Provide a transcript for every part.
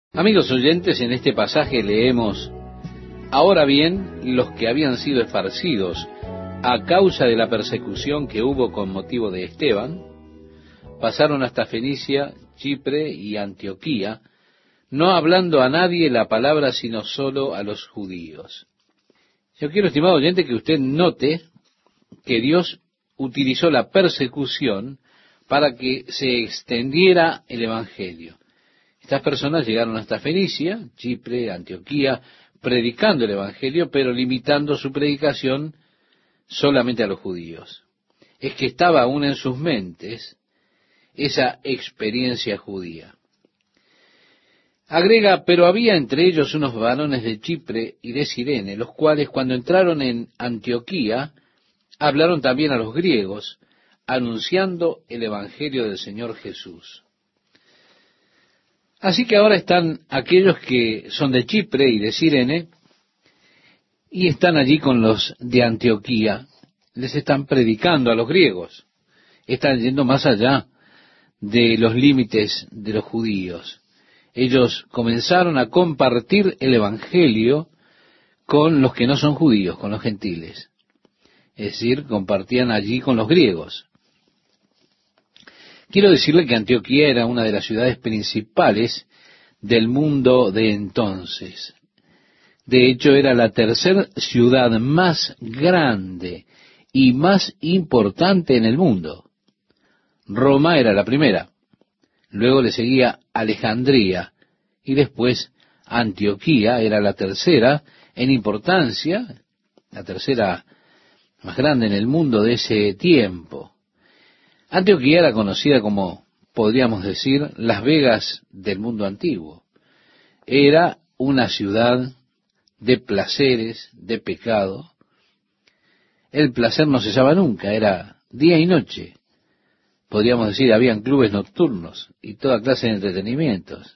Amigos oyentes, en este pasaje leemos: ahora bien, los que habían sido esparcidos a causa de la persecución que hubo con motivo de Esteban, pasaron hasta Fenicia, Chipre y Antioquía, no hablando a nadie la palabra, sino solo a los judíos. Yo quiero, estimado oyente, que usted note que Dios utilizó la persecución para que se extendiera el Evangelio. Estas personas llegaron hasta Fenicia, Chipre, Antioquía, predicando el Evangelio, pero limitando su predicación solamente a los judíos. Es que estaba aún en sus mentes esa experiencia judía. Agrega: pero había entre ellos unos varones de Chipre y de Cirene, los cuales, cuando entraron en Antioquía, hablaron también a los griegos, anunciando el Evangelio del Señor Jesús. Así que ahora están aquellos que son de Chipre y de Cirene, y están allí con los de Antioquía. Les están predicando a los griegos. Están yendo más allá de los límites de los judíos. Ellos comenzaron a compartir el Evangelio con los que no son judíos, con los gentiles. Es decir, compartían allí con los griegos. Quiero decirle que Antioquía era una de las ciudades principales del mundo de entonces. De hecho, era la tercera ciudad más grande y más importante en el mundo. Roma era la primera. Luego le seguía Alejandría. Y después Antioquía era la tercera en importancia, la tercera más grande en el mundo de ese tiempo. Antioquía era conocida como, podríamos decir, Las Vegas del mundo antiguo. Era una ciudad de placeres, de pecado. El placer no cesaba nunca, era día y noche. Podríamos decir, habían clubes nocturnos y toda clase de entretenimientos.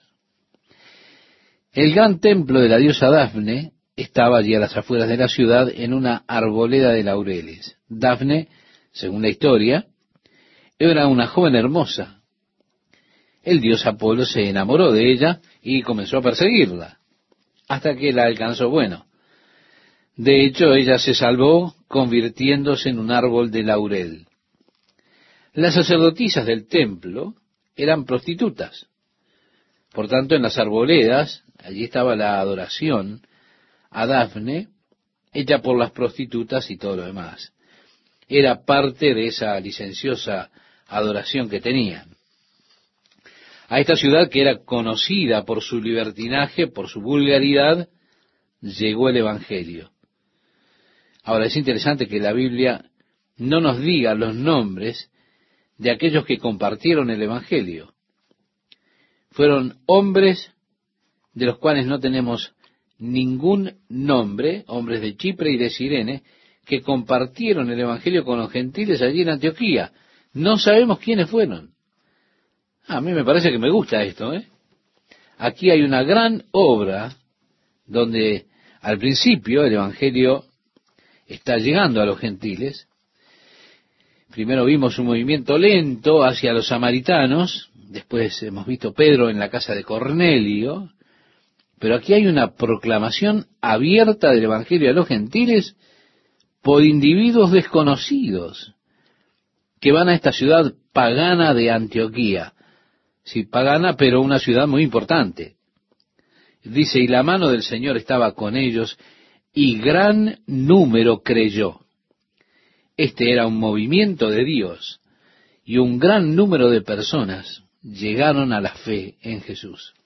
El gran templo de la diosa Dafne estaba allí a las afueras de la ciudad, en una arboleda de laureles. Dafne, según la historia, era una joven hermosa. El dios Apolo se enamoró de ella y comenzó a perseguirla, hasta que la alcanzó. De hecho, ella se salvó convirtiéndose en un árbol de laurel. Las sacerdotisas del templo eran prostitutas. Por tanto, en las arboledas, allí estaba la adoración a Dafne, hecha por las prostitutas y todo lo demás. Era parte de esa licenciosa adoración que tenían. A esta ciudad, que era conocida por su libertinaje, por su vulgaridad, llegó el Evangelio. Ahora, es interesante que la Biblia no nos diga los nombres de aquellos que compartieron el Evangelio. Fueron hombres de los cuales no tenemos ningún nombre, hombres de Chipre y de Cirene, que compartieron el Evangelio con los gentiles allí en Antioquía. No sabemos quiénes fueron. A mí me parece que me gusta esto, Aquí hay una gran obra donde al principio el Evangelio está llegando a los gentiles. Primero vimos un movimiento lento hacia los samaritanos, después hemos visto Pedro en la casa de Cornelio, pero aquí hay una proclamación abierta del Evangelio a los gentiles por individuos desconocidos que van a esta ciudad pagana de Antioquía. Sí, pagana, pero una ciudad muy importante. Dice: y la mano del Señor estaba con ellos, y gran número creyó. Este era un movimiento de Dios, y un gran número de personas llegaron a la fe en Jesús.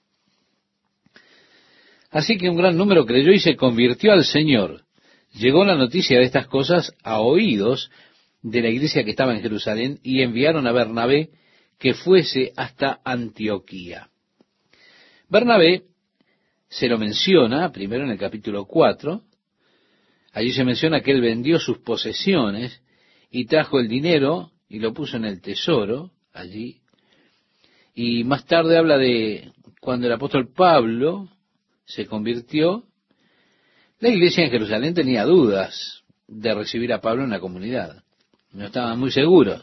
Así que un gran número creyó y se convirtió al Señor. Llegó la noticia de estas cosas a oídos de la iglesia que estaba en Jerusalén, y enviaron a Bernabé que fuese hasta Antioquía. Bernabé se lo menciona primero en el capítulo 4. Allí se menciona que él vendió sus posesiones y trajo el dinero y lo puso en el tesoro allí. Y más tarde habla de cuando el apóstol Pablo se convirtió. La iglesia en Jerusalén tenía dudas de recibir a Pablo en la comunidad. No estaban muy seguros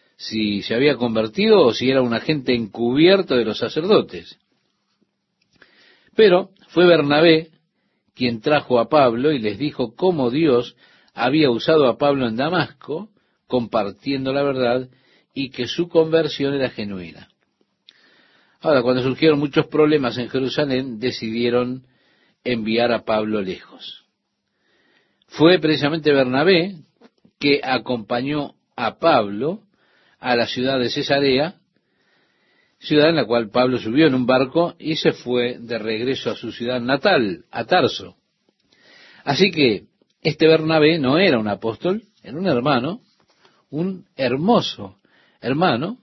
si se había convertido o si era un agente encubierto de los sacerdotes. Pero fue Bernabé quien trajo a Pablo y les dijo cómo Dios había usado a Pablo en Damasco, compartiendo la verdad, y que su conversión era genuina. Ahora, cuando surgieron muchos problemas en Jerusalén, decidieron enviar a Pablo lejos. Fue precisamente Bernabé que acompañó a Pablo a la ciudad de Cesarea, ciudad en la cual Pablo subió en un barco y se fue de regreso a su ciudad natal, a Tarso. Así que este Bernabé no era un apóstol, era un hermano, un hermoso hermano.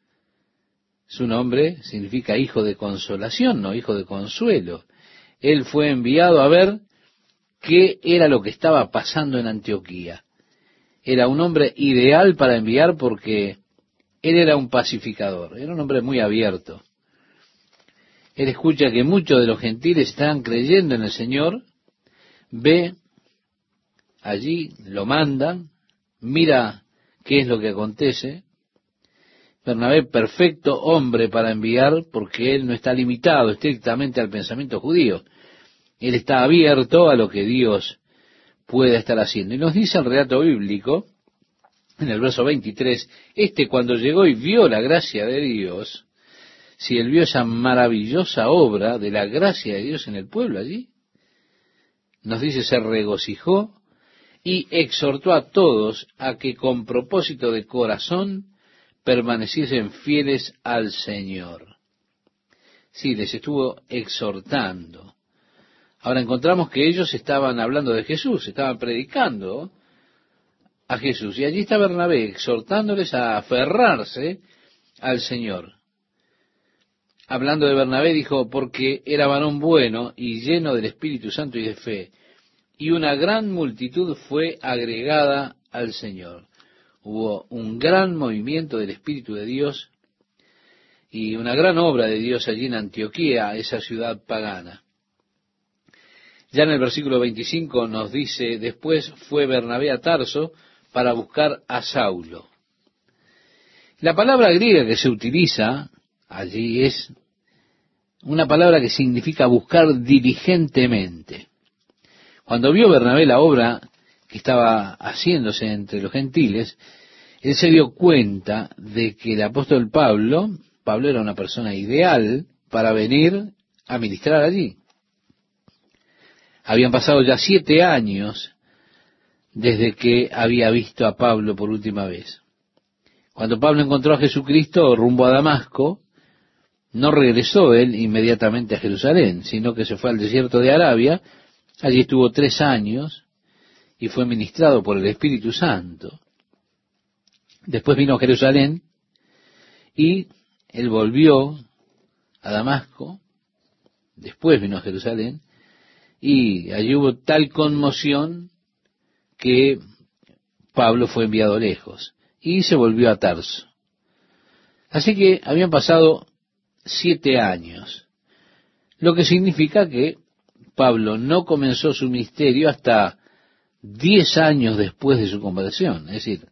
Su nombre significa hijo de consolación, no hijo de consuelo. Él fue enviado a ver qué era lo que estaba pasando en Antioquía. Era un hombre ideal para enviar porque él era un pacificador, era un hombre muy abierto. Él escucha que muchos de los gentiles están creyendo en el Señor, ve allí, lo mandan, mira qué es lo que acontece. Bernabé, perfecto hombre para enviar, porque él no está limitado estrictamente al pensamiento judío. Él está abierto a lo que Dios pueda estar haciendo. Y nos dice el relato bíblico, en el verso 23, cuando llegó y vio la gracia de Dios, si él vio esa maravillosa obra de la gracia de Dios en el pueblo allí, nos dice, se regocijó y exhortó a todos a que con propósito de corazón permaneciesen fieles al Señor. Sí, les estuvo exhortando. Ahora encontramos que ellos estaban hablando de Jesús, estaban predicando a Jesús. Y allí está Bernabé exhortándoles a aferrarse al Señor. Hablando de Bernabé dijo, porque era varón bueno y lleno del Espíritu Santo y de fe, y una gran multitud fue agregada al Señor. Hubo un gran movimiento del Espíritu de Dios y una gran obra de Dios allí en Antioquía, esa ciudad pagana. Ya en el versículo 25 nos dice, después fue Bernabé a Tarso para buscar a Saulo. La palabra griega que se utiliza allí es una palabra que significa buscar diligentemente. Cuando vio Bernabé la obra que estaba haciéndose entre los gentiles, él se dio cuenta de que el apóstol Pablo era una persona ideal para venir a ministrar allí. Habían pasado ya 7 años desde que había visto a Pablo por última vez. Cuando Pablo encontró a Jesucristo rumbo a Damasco, no regresó él inmediatamente a Jerusalén, sino que se fue al desierto de Arabia. Allí estuvo 3 años y fue ministrado por el Espíritu Santo. Después vino a Jerusalén y él volvió a Damasco. Después vino a Jerusalén y allí hubo tal conmoción que Pablo fue enviado lejos y se volvió a Tarso. Así que habían pasado 7 años, lo que significa que Pablo no comenzó su ministerio hasta 10 años después de su conversión, es decir,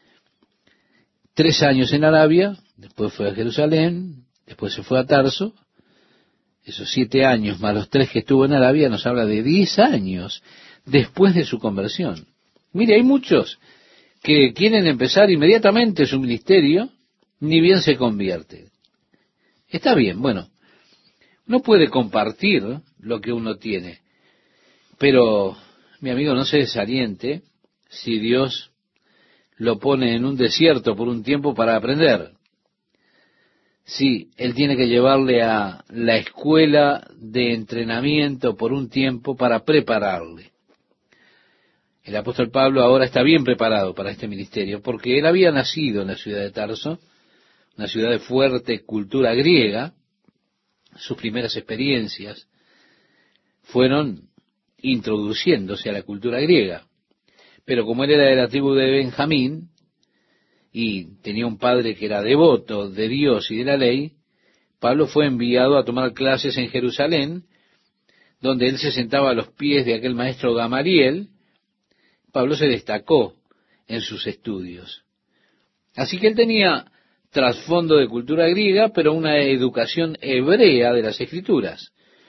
3 años en Arabia, después fue a Jerusalén, después se fue a Tarso. Esos 7 años más los 3 que estuvo en Arabia nos habla de 10 años después de su conversión. Mire, hay muchos que quieren empezar inmediatamente su ministerio, ni bien se convierte. Está bien, bueno, uno puede compartir lo que uno tiene, pero, mi amigo, no se desaliente si Dios lo pone en un desierto por un tiempo para aprender. Sí, Él tiene que llevarle a la escuela de entrenamiento por un tiempo para prepararle. El apóstol Pablo ahora está bien preparado para este ministerio, porque él había nacido en la ciudad de Tarso, una ciudad de fuerte cultura griega. Sus primeras experiencias fueron introduciéndose a la cultura griega. Pero como él era de la tribu de Benjamín, y tenía un padre que era devoto de Dios y de la ley, Pablo fue enviado a tomar clases en Jerusalén, donde él se sentaba a los pies de aquel maestro Gamaliel. Pablo se destacó en sus estudios. Así que él tenía trasfondo de cultura griega, pero una educación hebrea de las Escrituras.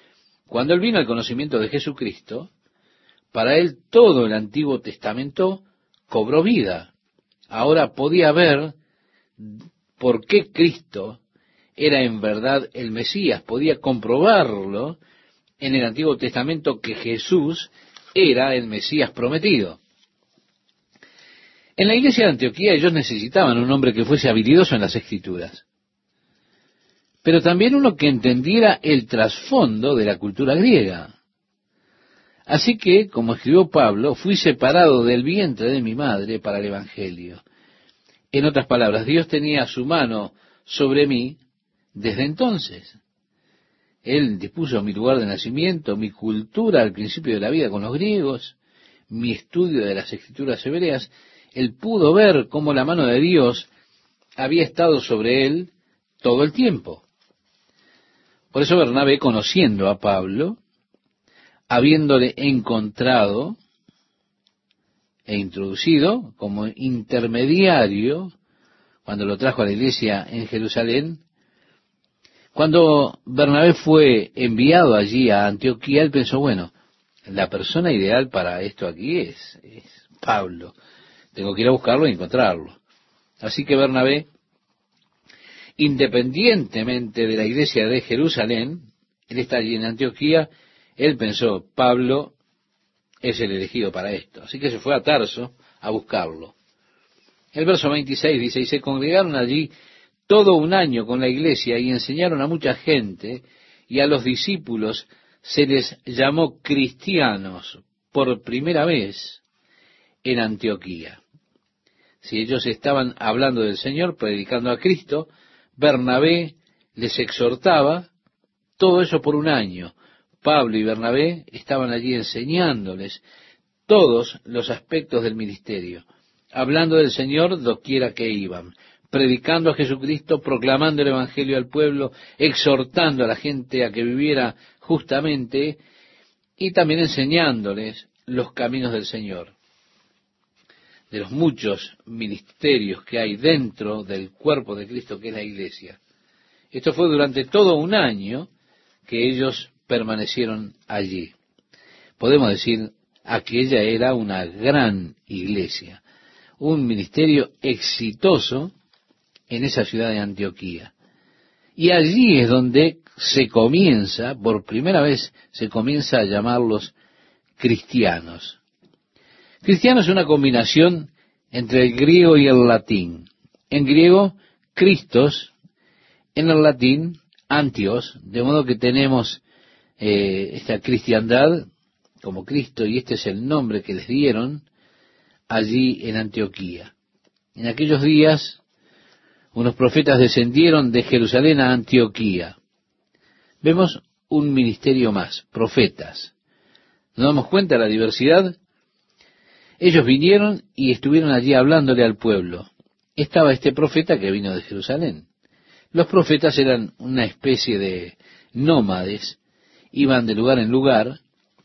Cuando él vino al conocimiento de Jesucristo, para él todo el Antiguo Testamento cobró vida. Ahora podía ver por qué Cristo era en verdad el Mesías. Podía comprobarlo en el Antiguo Testamento que Jesús era el Mesías prometido. En la iglesia de Antioquía ellos necesitaban un hombre que fuese habilidoso en las Escrituras, pero también uno que entendiera el trasfondo de la cultura griega. Así que, como escribió Pablo, fui separado del vientre de mi madre para el Evangelio. En otras palabras, Dios tenía su mano sobre mí desde entonces. Él dispuso mi lugar de nacimiento, mi cultura al principio de la vida con los griegos, mi estudio de las Escrituras hebreas. Él pudo ver cómo la mano de Dios había estado sobre él todo el tiempo. Por eso Bernabé, conociendo a Pablo, habiéndole encontrado e introducido como intermediario, cuando lo trajo a la iglesia en Jerusalén, cuando Bernabé fue enviado allí a Antioquía, él pensó, bueno, la persona ideal para esto aquí es Pablo. Tengo que ir a buscarlo y encontrarlo. Así que Bernabé, independientemente de la iglesia de Jerusalén, él está allí en Antioquía, él pensó, Pablo es el elegido para esto. Así que se fue a Tarso a buscarlo. El verso 26 dice, y se congregaron allí todo un año con la iglesia y enseñaron a mucha gente, y a los discípulos se les llamó cristianos por primera vez en Antioquía. Si ellos estaban hablando del Señor, predicando a Cristo, Bernabé les exhortaba, todo eso por un año. Pablo y Bernabé estaban allí enseñándoles todos los aspectos del ministerio, hablando del Señor doquiera que iban, predicando a Jesucristo, proclamando el Evangelio al pueblo, exhortando a la gente a que viviera justamente y también enseñándoles los caminos del Señor. De los muchos ministerios que hay dentro del cuerpo de Cristo, que es la iglesia. Esto fue durante todo un año que ellos permanecieron allí. Podemos decir, aquella era una gran iglesia, un ministerio exitoso en esa ciudad de Antioquía. Y allí es donde se comienza, por primera vez, se comienza a llamarlos cristianos. Cristiano es una combinación entre el griego y el latín. En griego, Christos, en el latín, Antios, de modo que tenemos esta cristiandad como Cristo, y este es el nombre que les dieron allí en Antioquía. En aquellos días, unos profetas descendieron de Jerusalén a Antioquía. Vemos un ministerio más, profetas. ¿Nos damos cuenta de la diversidad? Ellos vinieron y estuvieron allí hablándole al pueblo. Estaba este profeta que vino de Jerusalén. Los profetas eran una especie de nómades, iban de lugar en lugar.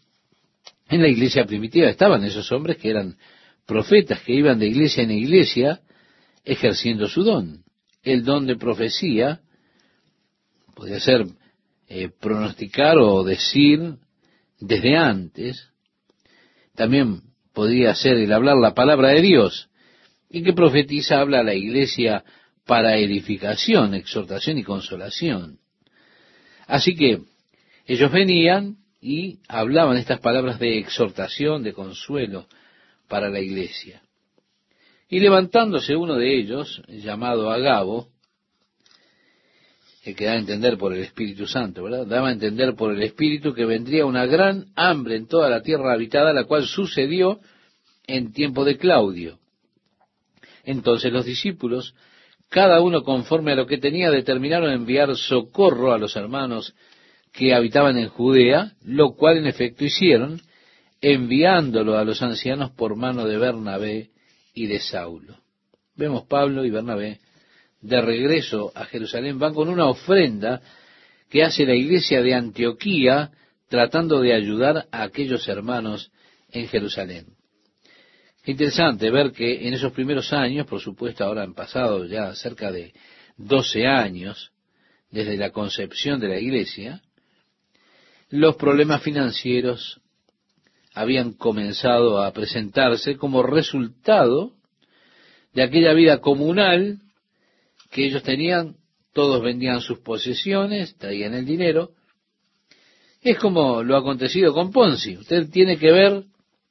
En la iglesia primitiva estaban esos hombres que eran profetas, que iban de iglesia en iglesia ejerciendo su don. El don de profecía podía ser pronosticar o decir desde antes. También podría ser el hablar la palabra de Dios. Y que profetiza habla a la iglesia para edificación, exhortación y consolación. Así que ellos venían y hablaban estas palabras de exhortación, de consuelo para la iglesia. Y levantándose uno de ellos, llamado Agabo, que da a entender por el Espíritu Santo, ¿verdad? Daba a entender por el Espíritu que vendría una gran hambre en toda la tierra habitada, la cual sucedió en tiempo de Claudio. Entonces los discípulos, cada uno conforme a lo que tenía, determinaron enviar socorro a los hermanos que habitaban en Judea, lo cual en efecto hicieron, enviándolo a los ancianos por mano de Bernabé y de Saulo. Vemos Pablo y Bernabé de regreso a Jerusalén, van con una ofrenda que hace la iglesia de Antioquía, tratando de ayudar a aquellos hermanos en Jerusalén. Interesante ver que en esos primeros años, por supuesto ahora han pasado ya cerca de 12 años desde la concepción de la iglesia, los problemas financieros habían comenzado a presentarse como resultado de aquella vida comunal que ellos tenían. Todos vendían sus posesiones, traían el dinero. Es como lo acontecido con Ponzi. Usted tiene que ver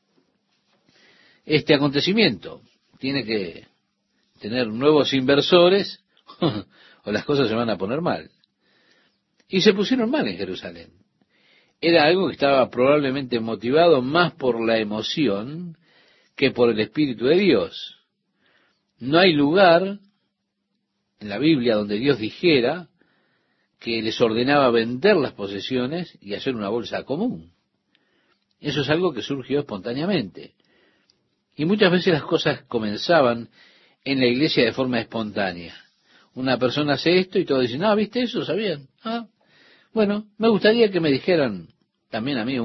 este acontecimiento. Tiene que tener nuevos inversores o las cosas se van a poner mal. Y se pusieron mal en Jerusalén. Era algo que estaba probablemente motivado más por la emoción que por el Espíritu de Dios. No hay lugar en la Biblia donde Dios dijera que les ordenaba vender las posesiones y hacer una bolsa común. Eso es algo que surgió espontáneamente. Y muchas veces las cosas comenzaban en la iglesia de forma espontánea. Una persona hace esto y todos dicen, ah, ¿viste eso? ¿Sabían? Ah, bueno, me gustaría que me dijeran también a mí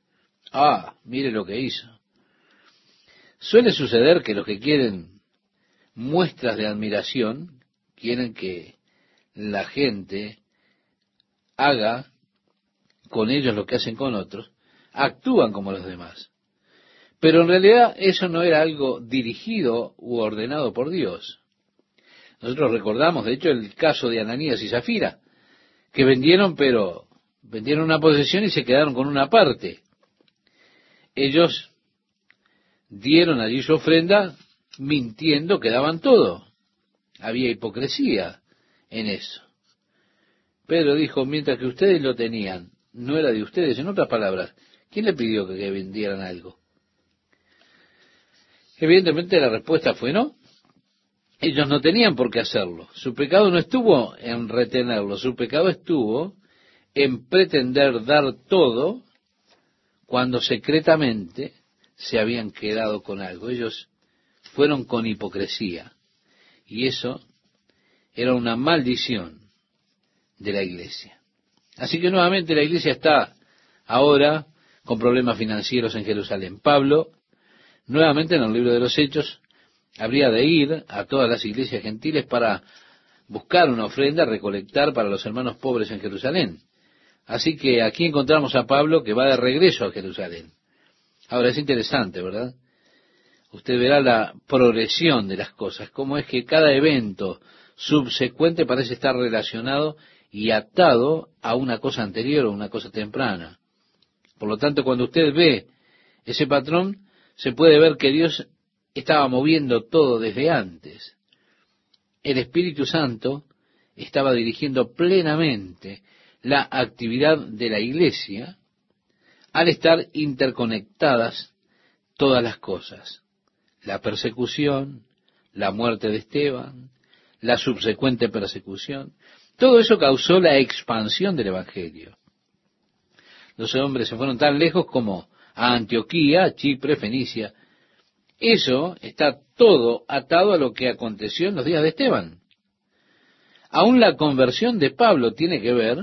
mire lo que hizo. Suele suceder que los que quieren muestras de admiración, quieren que la gente haga con ellos lo que hacen con otros, actúan como los demás. Pero en realidad eso no era algo dirigido u ordenado por Dios. Nosotros recordamos, de hecho, el caso de Ananías y Zafira, que vendieron una posesión y se quedaron con una parte. Ellos dieron allí su ofrenda mintiendo que daban todo. Había hipocresía en eso. Pedro dijo, mientras que ustedes lo tenían, no era de ustedes. En otras palabras, ¿quién le pidió que vendieran algo? Evidentemente la respuesta fue no. Ellos no tenían por qué hacerlo. Su pecado no estuvo en retenerlo, su pecado estuvo en pretender dar todo cuando secretamente se habían quedado con algo. Ellos fueron con hipocresía. Y eso era una maldición de la iglesia. Así que nuevamente la iglesia está ahora con problemas financieros en Jerusalén. Pablo, nuevamente en el libro de los Hechos, habría de ir a todas las iglesias gentiles para buscar una ofrenda, recolectar para los hermanos pobres en Jerusalén. Así que aquí encontramos a Pablo que va de regreso a Jerusalén. Ahora es interesante, ¿verdad? Usted verá la progresión de las cosas, cómo es que cada evento subsecuente parece estar relacionado y atado a una cosa anterior o una cosa temprana. Por lo tanto, cuando usted ve ese patrón, se puede ver que Dios estaba moviendo todo desde antes. El Espíritu Santo estaba dirigiendo plenamente la actividad de la iglesia al estar interconectadas todas las cosas. La persecución, la muerte de Esteban, la subsecuente persecución, todo eso causó la expansión del Evangelio. Los hombres se fueron tan lejos como a Antioquía, Chipre, Fenicia. Eso está todo atado a lo que aconteció en los días de Esteban. Aún la conversión de Pablo tiene que ver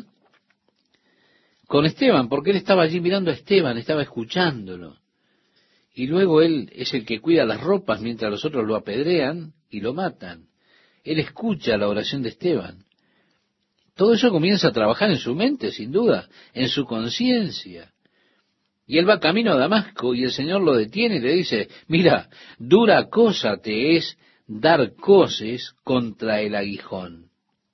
con Esteban, porque él estaba allí mirando a Esteban, estaba escuchándolo. Y luego él es el que cuida las ropas mientras los otros lo apedrean y lo matan. Él escucha la oración de Esteban. Todo eso comienza a trabajar en su mente, sin duda, en su conciencia. Y él va camino a Damasco y el Señor lo detiene y le dice, mira, dura cosa te es dar coces contra el aguijón.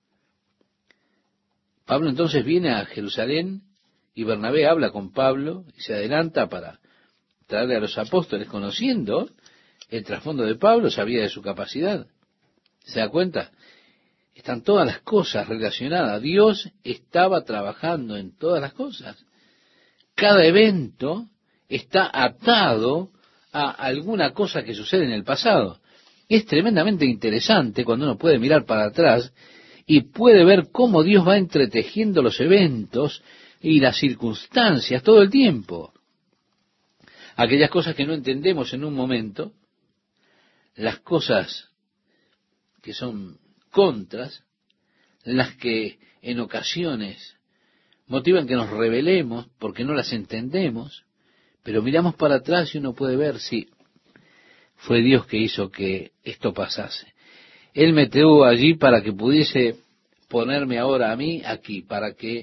Pablo entonces viene a Jerusalén y Bernabé habla con Pablo y se adelanta para traerle a los apóstoles, conociendo el trasfondo de Pablo, sabía de su capacidad. ¿Se da cuenta? Están todas las cosas relacionadas. Dios estaba trabajando en todas las cosas. Cada evento está atado a alguna cosa que sucede en el pasado. Es tremendamente interesante cuando uno puede mirar para atrás y puede ver cómo Dios va entretejiendo los eventos y las circunstancias todo el tiempo. Aquellas cosas que no entendemos en un momento, las cosas que son contras, las que en ocasiones motivan que nos rebelemos porque no las entendemos, pero miramos para atrás y uno puede ver si fue Dios que hizo que esto pasase. Él me tuvo allí para que pudiese ponerme ahora a mí aquí, para que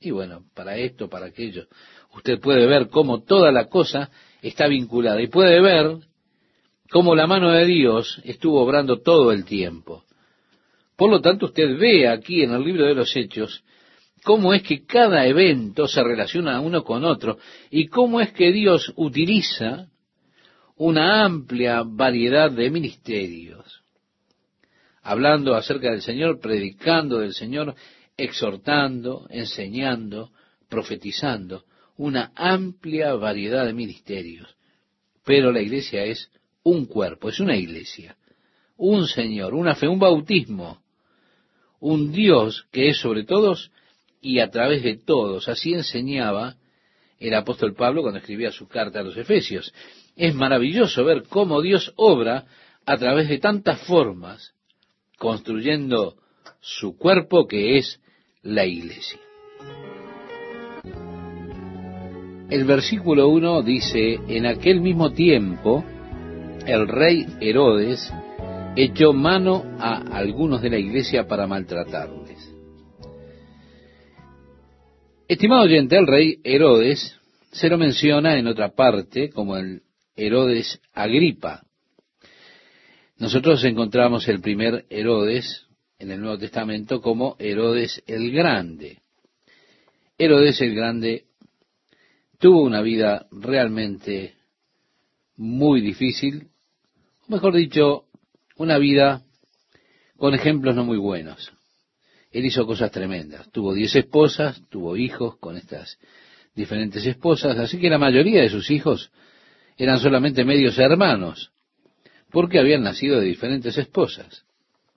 Y bueno, para esto, para aquello, usted puede ver cómo toda la cosa está vinculada y puede ver cómo la mano de Dios estuvo obrando todo el tiempo. Por lo tanto, usted ve aquí en el libro de los Hechos cómo es que cada evento se relaciona uno con otro y cómo es que Dios utiliza una amplia variedad de ministerios, hablando acerca del Señor, predicando del Señor, exhortando, enseñando, profetizando, una amplia variedad de ministerios. Pero la iglesia es un cuerpo, es una iglesia, un Señor, una fe, un bautismo, un Dios que es sobre todos y a través de todos. Así enseñaba el apóstol Pablo cuando escribía su carta a los Efesios. Es maravilloso ver cómo Dios obra a través de tantas formas, construyendo su cuerpo que es la iglesia. El versículo 1 dice: en aquel mismo tiempo el rey Herodes echó mano a algunos de la iglesia para maltratarles. Estimado oyente, el rey Herodes se lo menciona en otra parte como el Herodes Agripa. Nosotros encontramos el primer Herodes en el Nuevo Testamento como Herodes el Grande. Herodes el Grande tuvo una vida realmente muy difícil, o mejor dicho, una vida con ejemplos no muy buenos. Él hizo cosas tremendas. Tuvo 10 esposas, tuvo hijos con estas diferentes esposas, así que la mayoría de sus hijos eran solamente medios hermanos, porque habían nacido de diferentes esposas.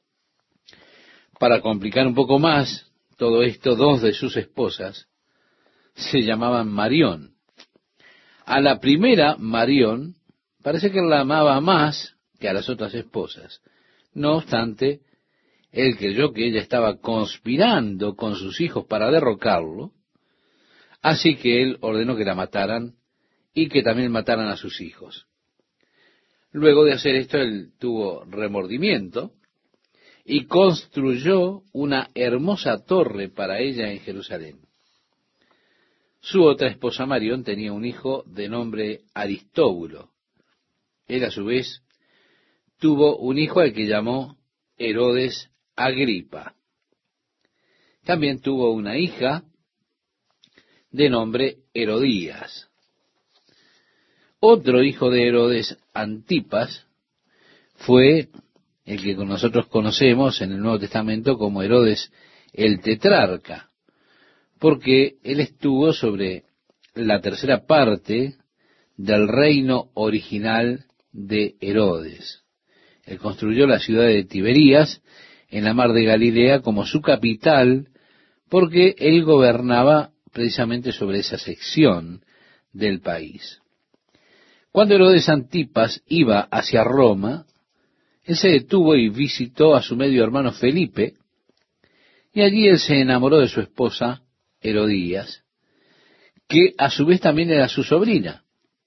Para complicar un poco más todo esto, 2 de sus esposas se llamaban Marión. A la primera, Marión, parece que la amaba más que a las otras esposas. No obstante, él creyó que ella estaba conspirando con sus hijos para derrocarlo, así que él ordenó que la mataran y que también mataran a sus hijos. Luego de hacer esto, él tuvo remordimiento y construyó una hermosa torre para ella en Jerusalén. Su otra esposa Marión tenía un hijo de nombre Aristóbulo. Él a su vez tuvo un hijo al que llamó Herodes Agripa. También tuvo una hija de nombre Herodías. Otro hijo de Herodes, Antipas, fue el que nosotros conocemos en el Nuevo Testamento como Herodes el tetrarca, porque él estuvo sobre la tercera parte del reino original de Herodes. Él construyó la ciudad de Tiberías en la mar de Galilea como su capital, porque él gobernaba precisamente sobre esa sección del país. Cuando Herodes Antipas iba hacia Roma, él se detuvo y visitó a su medio hermano Felipe, y allí él se enamoró de su esposa Herodías, que a su vez también era su sobrina.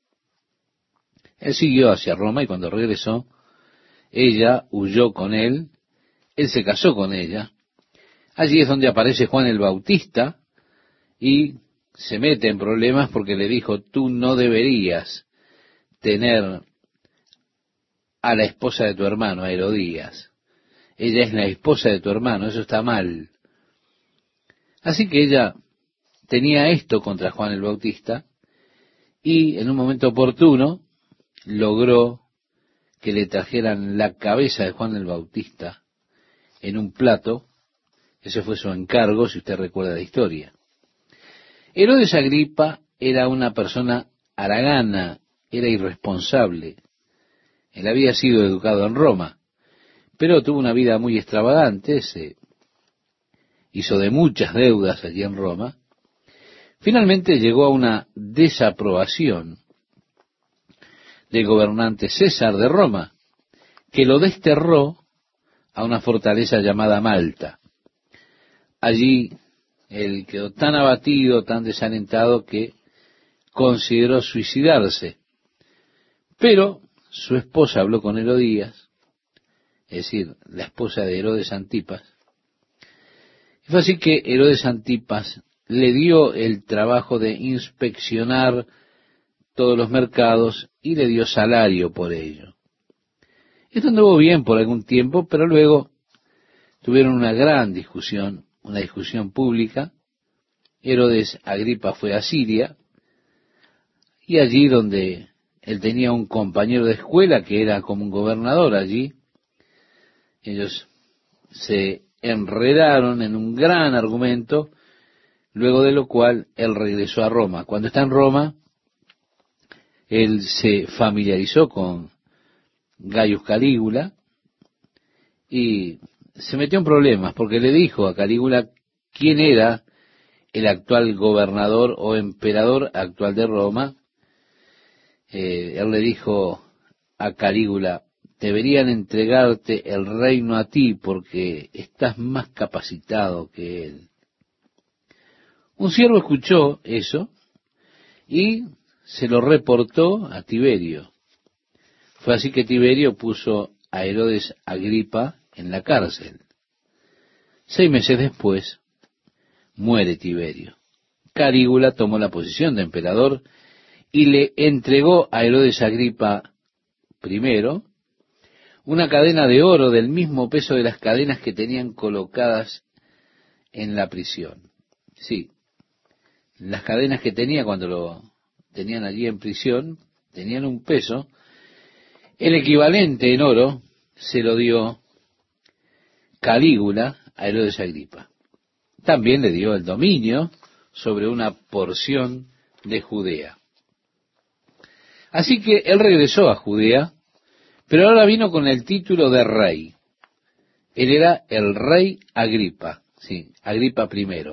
Él siguió hacia Roma y cuando regresó, ella huyó con él se casó con ella. Allí es donde aparece Juan el Bautista y se mete en problemas porque le dijo: tú no deberías tener a la esposa de tu hermano, a Herodías. Ella es la esposa de tu hermano, eso está mal. Así que ella tenía esto contra Juan el Bautista y en un momento oportuno logró que le trajeran la cabeza de Juan el Bautista en un plato. Ese fue su encargo, si usted recuerda la historia. Herodes Agripa era una persona haragana, era irresponsable. Él había sido educado en Roma, pero tuvo una vida muy extravagante, se hizo de muchas deudas allí en Roma. Finalmente llegó a una desaprobación del gobernante César de Roma, que lo desterró a una fortaleza llamada Malta. Allí él quedó tan abatido, tan desalentado, que consideró suicidarse. Pero su esposa habló con Herodías, es decir, la esposa de Herodes Antipas. Y fue así que Herodes Antipas le dio el trabajo de inspeccionar todos los mercados y le dio salario por ello. Esto anduvo bien por algún tiempo, pero luego tuvieron una gran discusión, una discusión pública. Herodes Agripa fue a Siria, y allí donde él tenía un compañero de escuela que era como un gobernador allí, ellos se enredaron en un gran argumento, luego de lo cual él regresó a Roma. Cuando está en Roma, él se familiarizó con Gaius Calígula y se metió en problemas porque le dijo a Calígula quién era el actual gobernador o emperador actual de Roma. Él le dijo a Calígula: deberían entregarte el reino a ti porque estás más capacitado que él. Un siervo escuchó eso y se lo reportó a Tiberio. Fue así que Tiberio puso a Herodes Agripa en la cárcel. 6 meses después muere Tiberio. Calígula tomó la posición de emperador y le entregó a Herodes Agripa primero una cadena de oro del mismo peso de las cadenas que tenían colocadas en la prisión. Sí, las cadenas que tenía cuando lo tenían allí en prisión tenían un peso. El equivalente en oro se lo dio Calígula a Herodes Agripa. También le dio el dominio sobre una porción de Judea. Así que él regresó a Judea, pero ahora vino con el título de rey. Él era el rey Agripa, sí, Agripa I.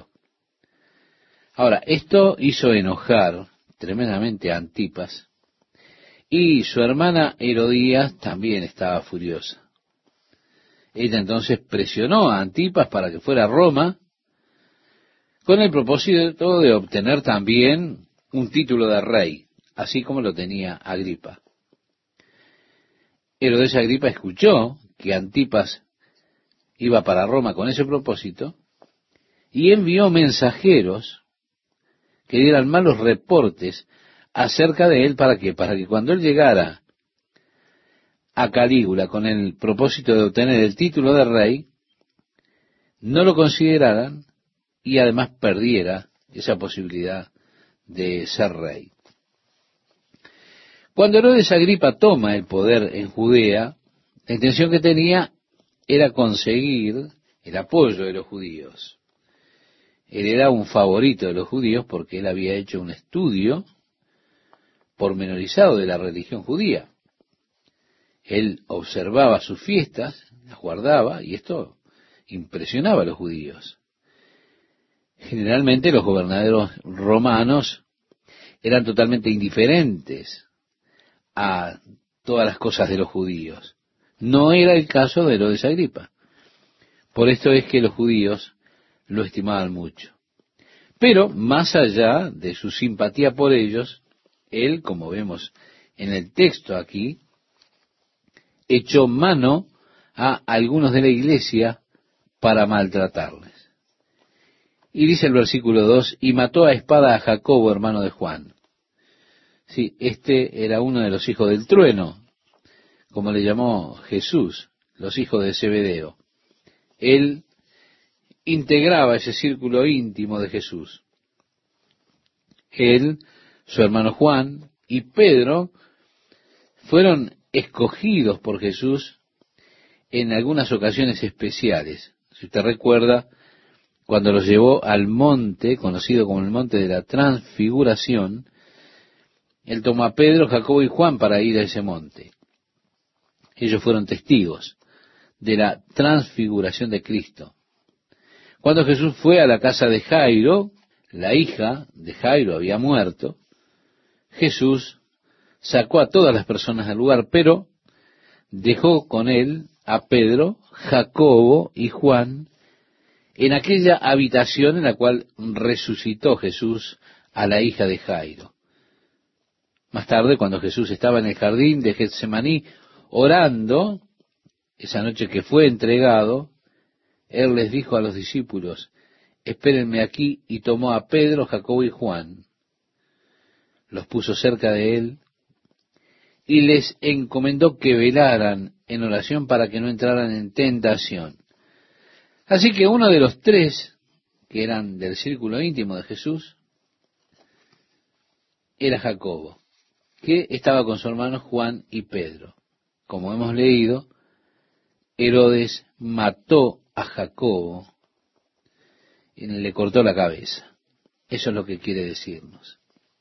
Ahora, esto hizo enojar tremendamente a Antipas, y su hermana Herodías también estaba furiosa. Ella entonces presionó a Antipas para que fuera a Roma, con el propósito de obtener también un título de rey, así como lo tenía Agripa. Herodes Agripa escuchó que Antipas iba para Roma con ese propósito y envió mensajeros que dieran malos reportes acerca de él. ¿Para qué? Para que cuando él llegara a Calígula con el propósito de obtener el título de rey, no lo consideraran y además perdiera esa posibilidad de ser rey. Cuando Herodes Agripa toma el poder en Judea, la intención que tenía era conseguir el apoyo de los judíos. Él era un favorito de los judíos porque él había hecho un estudio pormenorizado de la religión judía. Él observaba sus fiestas, las guardaba, y esto impresionaba a los judíos. Generalmente los gobernadores romanos eran totalmente indiferentes a todas las cosas de los judíos. No era el caso de Herodes Agripa. Por esto es que los judíos lo estimaban mucho. Pero más allá de su simpatía por ellos, él, como vemos en el texto aquí, echó mano a algunos de la iglesia para maltratarles. Y dice el versículo 2, y mató a espada a Jacobo, hermano de Juan. Sí, este era uno de los hijos del trueno, como le llamó Jesús, los hijos de Zebedeo. Él integraba ese círculo íntimo de Jesús. Él, su hermano Juan y Pedro fueron escogidos por Jesús en algunas ocasiones especiales. Si usted recuerda, cuando los llevó al monte, conocido como el monte de la Transfiguración, él tomó a Pedro, Jacobo y Juan para ir a ese monte. Ellos fueron testigos de la transfiguración de Cristo. Cuando Jesús fue a la casa de Jairo, la hija de Jairo había muerto, Jesús sacó a todas las personas del lugar, pero dejó con él a Pedro, Jacobo y Juan en aquella habitación en la cual resucitó Jesús a la hija de Jairo. Más tarde, cuando Jesús estaba en el jardín de Getsemaní orando, esa noche que fue entregado, Él les dijo a los discípulos, espérenme aquí, y tomó a Pedro, Jacobo y Juan, los puso cerca de él, y les encomendó que velaran en oración para que no entraran en tentación. Así que uno de los tres, que eran del círculo íntimo de Jesús, era Jacobo, que estaba con sus hermanos Juan y Pedro. Como hemos leído, Herodes mató a Jacobo y le cortó la cabeza. Eso es lo que quiere decirnos.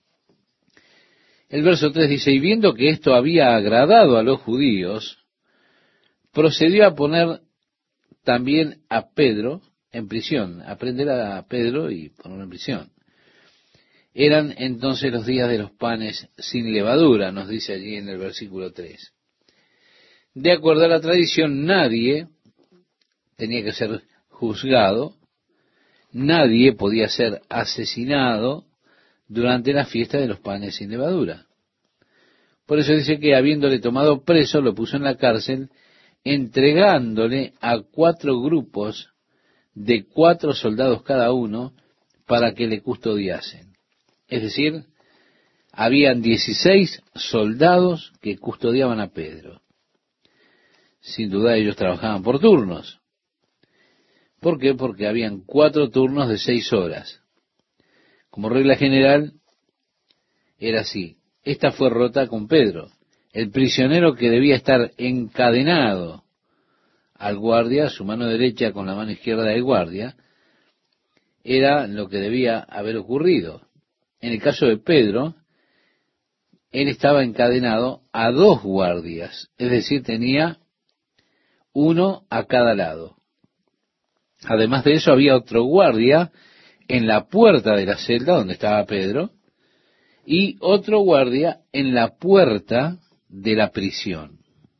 El verso 3 dice, y viendo que esto había agradado a los judíos, procedió a poner también a Pedro en prisión, a prender a Pedro y ponerlo en prisión. Eran entonces los días de los panes sin levadura, nos dice allí en el versículo 3. De acuerdo a la tradición, nadie tenía que ser juzgado, nadie podía ser asesinado durante la fiesta de los panes sin levadura. Por eso dice que habiéndole tomado preso, lo puso en la cárcel, entregándole a 4 grupos de 4 soldados cada uno para que le custodiasen. Es decir, habían 16 soldados que custodiaban a Pedro. Sin duda ellos trabajaban por turnos. ¿Por qué? Porque habían 4 turnos de 6 horas. Como regla general, era así. Esta fue rota con Pedro. El prisionero que debía estar encadenado al guardia, su mano derecha con la mano izquierda del guardia, era lo que debía haber ocurrido. En el caso de Pedro, él estaba encadenado a 2 guardias, es decir, tenía uno a cada lado. Además de eso, había otro guardia en la puerta de la celda donde estaba Pedro y otro guardia en la puerta de la prisión.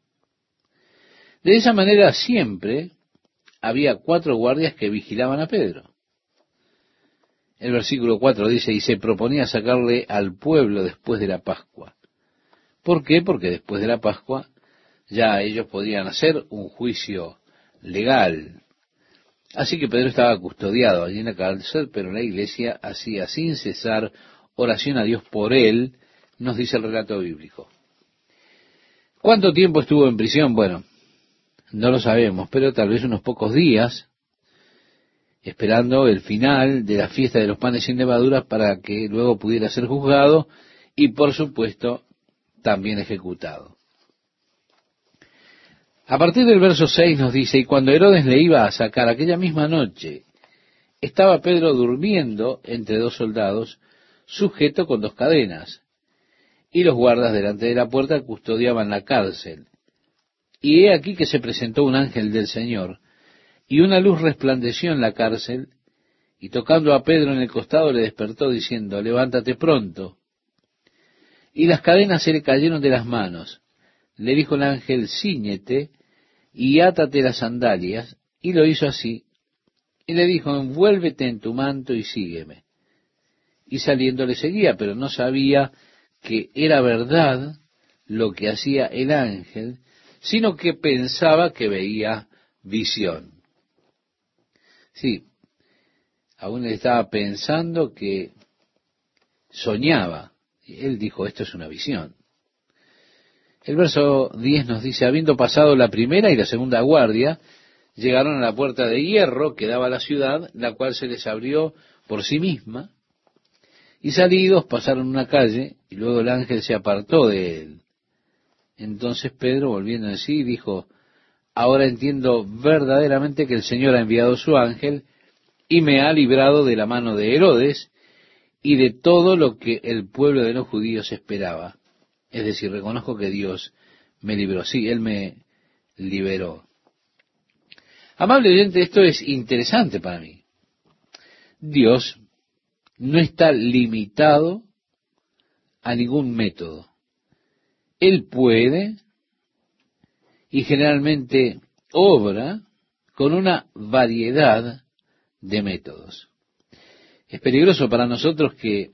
De esa manera siempre había 4 guardias que vigilaban a Pedro. El versículo 4 dice, y se proponía sacarle al pueblo después de la Pascua. ¿Por qué? Porque después de la Pascua ya ellos podían hacer un juicio legal. Así que Pedro estaba custodiado allí en la cárcel, pero la iglesia hacía sin cesar oración a Dios por él, nos dice el relato bíblico. ¿Cuánto tiempo estuvo en prisión? Bueno, no lo sabemos, pero tal vez unos pocos días, esperando el final de la fiesta de los panes sin levadura para que luego pudiera ser juzgado y, por supuesto, también ejecutado. A partir del verso 6 nos dice, y cuando Herodes le iba a sacar aquella misma noche, estaba Pedro durmiendo entre 2 soldados, sujeto con 2 cadenas, y los guardas delante de la puerta custodiaban la cárcel. Y he aquí que se presentó un ángel del Señor, y una luz resplandeció en la cárcel, y tocando a Pedro en el costado le despertó diciendo, levántate pronto. Y las cadenas se le cayeron de las manos. Le dijo el ángel, cíñete y átate las sandalias, y lo hizo así. Y le dijo, envuélvete en tu manto y sígueme. Y saliendo le seguía, pero no sabía que era verdad lo que hacía el ángel, sino que pensaba que veía visión. Sí, aún él estaba pensando que soñaba. Él dijo, esto es una visión. El verso 10 nos dice, habiendo pasado la primera y la segunda guardia, llegaron a la puerta de hierro que daba a la ciudad, la cual se les abrió por sí misma, y salidos pasaron una calle, y luego el ángel se apartó de él. Entonces Pedro, volviendo en sí, dijo, ahora entiendo verdaderamente que el Señor ha enviado su ángel y me ha librado de la mano de Herodes y de todo lo que el pueblo de los judíos esperaba. Es decir, reconozco que Dios me libró. Sí, Él me liberó. Amable oyente, esto es interesante para mí. Dios no está limitado a ningún método. Él puede y generalmente obra con una variedad de métodos. Es peligroso para nosotros que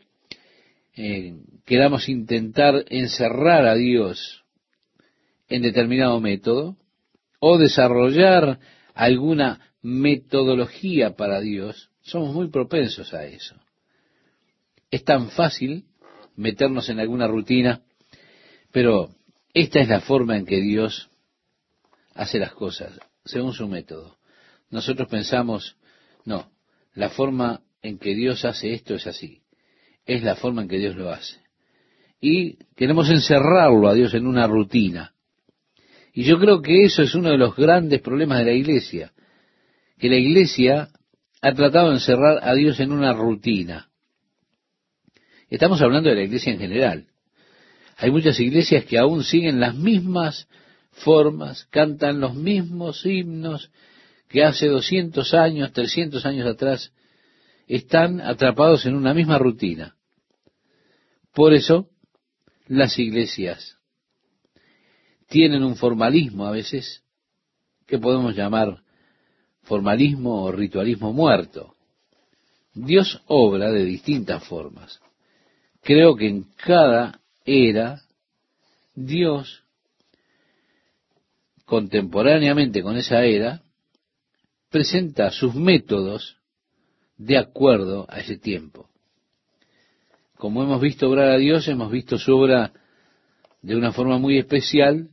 queramos intentar encerrar a Dios en determinado método o desarrollar alguna metodología para Dios Somos muy propensos a eso. Es tan fácil meternos en alguna rutina, pero esta es la forma en que Dios hace las cosas, según su método. Nosotros pensamos, no, la forma en que Dios hace esto es así. Es la forma en que Dios lo hace. Y queremos encerrarlo a Dios en una rutina. Y yo creo que eso es uno de los grandes problemas de la iglesia, que la iglesia ha tratado de encerrar a Dios en una rutina. Estamos hablando de la iglesia en general. Hay muchas iglesias que aún siguen las mismas formas, cantan los mismos himnos que hace 200 años, 300 años atrás. Están atrapados en una misma rutina. Por eso, las iglesias tienen un formalismo a veces que podemos llamar formalismo o ritualismo muerto. Dios obra de distintas formas. Creo que en cada era, Dios, contemporáneamente con esa era, presenta sus métodos de acuerdo a ese tiempo. Como hemos visto obrar a Dios, hemos visto su obra de una forma muy especial.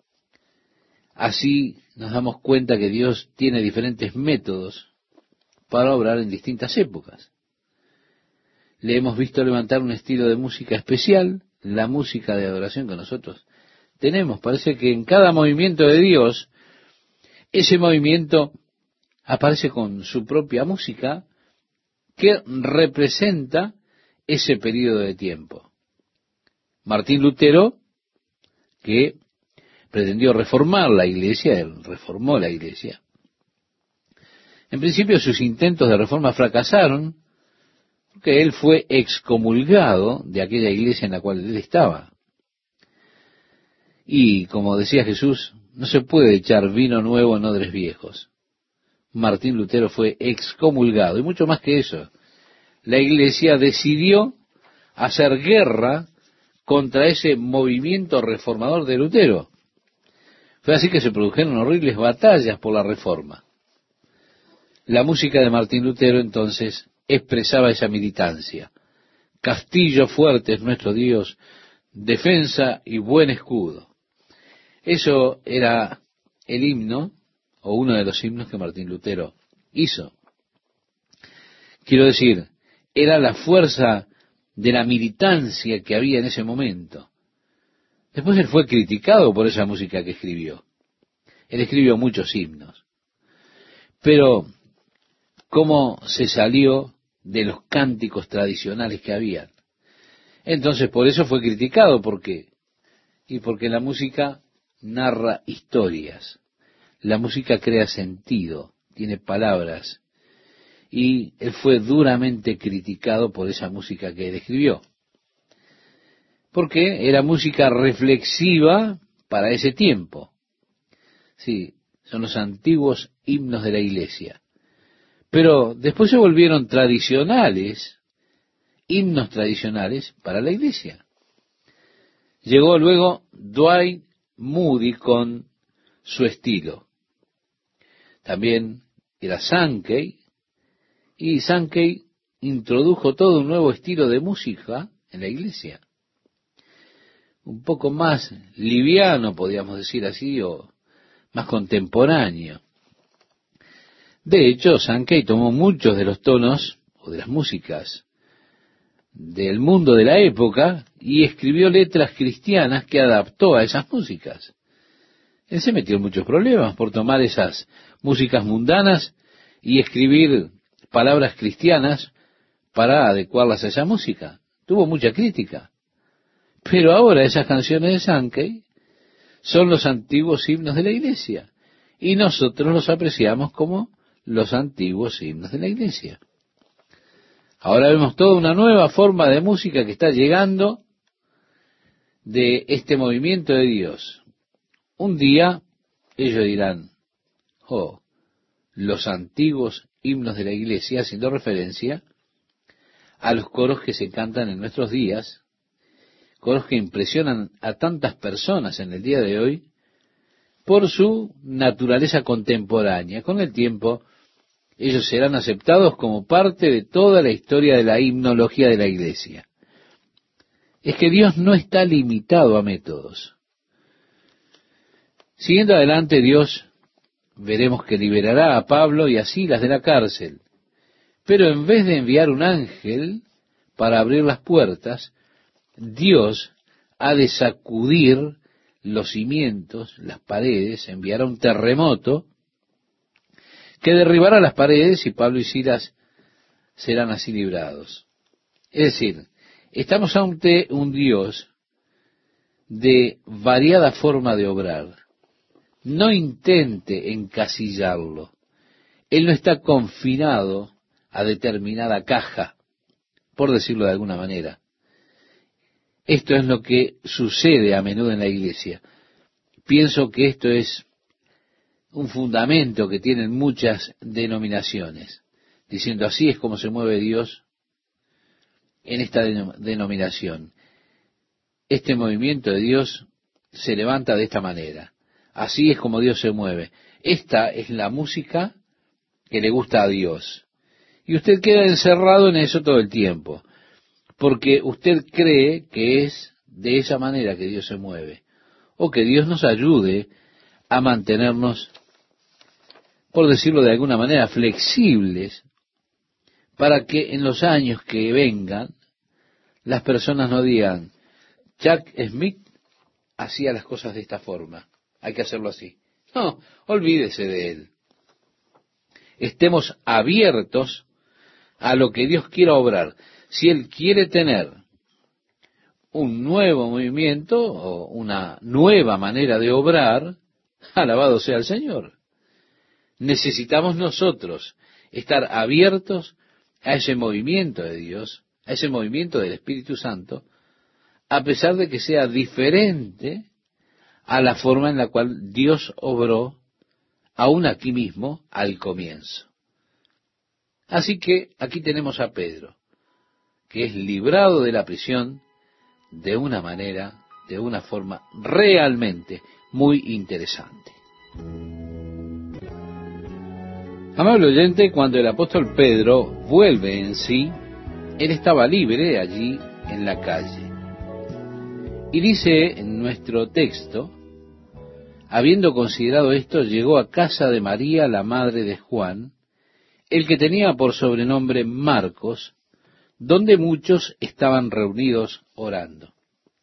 Así nos damos cuenta que Dios tiene diferentes métodos para obrar en distintas épocas. Le hemos visto levantar un estilo de música especial, la música de adoración que nosotros tenemos. Parece que en cada movimiento de Dios, ese movimiento aparece con su propia música que representa ese periodo de tiempo. Martín Lutero, que pretendió reformar la iglesia, él reformó la iglesia. En principio sus intentos de reforma fracasaron, porque él fue excomulgado de aquella iglesia en la cual él estaba. Y como decía Jesús, no se puede echar vino nuevo en odres viejos. Martín Lutero fue excomulgado, y mucho más que eso. La iglesia decidió hacer guerra contra ese movimiento reformador de Lutero. Fue así que se produjeron horribles batallas por la reforma. La música de Martín Lutero entonces expresaba esa militancia. Castillo fuerte es nuestro Dios, defensa y buen escudo. Eso era el himno, o uno de los himnos que Martín Lutero hizo. Quiero decir, era la fuerza de la militancia que había en ese momento. Después él fue criticado por esa música que escribió. Él escribió muchos himnos. Pero, ¿cómo se salió de los cánticos tradicionales que había? Entonces, por eso fue criticado. ¿Por qué? Y porque la música narra historias. La música crea sentido, tiene palabras. Y él fue duramente criticado por esa música que él escribió. Porque era música reflexiva para ese tiempo. Sí, son los antiguos himnos de la iglesia. Pero después se volvieron tradicionales, himnos tradicionales para la iglesia. Llegó luego Dwight Moody con su estilo. También era Sankey, y Sankey introdujo todo un nuevo estilo de música en la iglesia. Un poco más liviano, podríamos decir así, o más contemporáneo. De hecho, Sankey tomó muchos de los tonos o de las músicas del mundo de la época y escribió letras cristianas que adaptó a esas músicas. Él se metió en muchos problemas por tomar esas músicas mundanas y escribir palabras cristianas para adecuarlas a esa música. Tuvo mucha crítica. Pero ahora esas canciones de Sankey son los antiguos himnos de la iglesia y nosotros los apreciamos como los antiguos himnos de la iglesia. Ahora vemos toda una nueva forma de música que está llegando de este movimiento de Dios. Un día ellos dirán, oh, los antiguos himnos de la iglesia, haciendo referencia a los coros que se cantan en nuestros días, coros que impresionan a tantas personas en el día de hoy por su naturaleza contemporánea. Con el tiempo, ellos serán aceptados como parte de toda la historia de la himnología de la iglesia. Es que Dios no está limitado a métodos. Siguiendo adelante, Dios veremos que liberará a Pablo y a Silas de la cárcel, pero en vez de enviar un ángel para abrir las puertas, Dios ha de sacudir los cimientos, las paredes, enviará un terremoto que derribará las paredes y Pablo y Silas serán así librados. Es decir, estamos ante un Dios de variada forma de obrar. No intente encasillarlo. Él no está confinado a determinada caja, por decirlo de alguna manera. Esto es lo que sucede a menudo en la iglesia. Pienso que esto es un fundamento que tienen muchas denominaciones, diciendo así es como se mueve Dios en esta denominación. Este movimiento de Dios se levanta de esta manera. Así es como Dios se mueve. Esta es la música que le gusta a Dios. Y usted queda encerrado en eso todo el tiempo, porque usted cree que es de esa manera que Dios se mueve, o que Dios nos ayude a mantenernos, por decirlo de alguna manera, flexibles, para que en los años que vengan, las personas no digan, Jack Smith hacía las cosas de esta forma, hay que hacerlo así. No, olvídese de él. Estemos abiertos a lo que Dios quiera obrar. Si Él quiere tener un nuevo movimiento o una nueva manera de obrar, alabado sea el Señor. Necesitamos nosotros estar abiertos a ese movimiento de Dios, a ese movimiento del Espíritu Santo, a pesar de que sea diferente a la forma en la cual Dios obró aún aquí mismo al comienzo. Así que aquí tenemos a Pedro, que es librado de la prisión de una manera, de una forma realmente muy interesante. Amable oyente, cuando el apóstol Pedro vuelve en sí, él estaba libre allí en la calle. Y dice en nuestro texto, habiendo considerado esto, llegó a casa de María, la madre de Juan, el que tenía por sobrenombre Marcos, donde muchos estaban reunidos orando.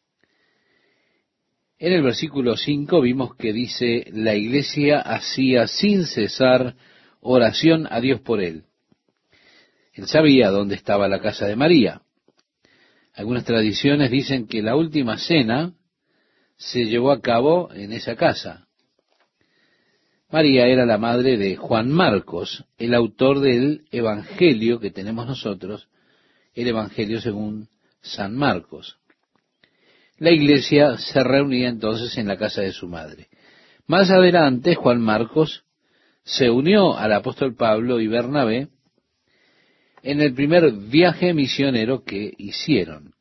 En el versículo 5 vimos que dice, la iglesia hacía sin cesar oración a Dios por él. Él sabía dónde estaba la casa de María. Algunas tradiciones dicen que la última cena se llevó a cabo en esa casa. María era la madre de Juan Marcos, el autor del Evangelio que tenemos nosotros, el Evangelio según San Marcos. La iglesia se reunía entonces en la casa de su madre. Más adelante, Juan Marcos se unió al apóstol Pablo y Bernabé en el primer viaje misionero que hicieron.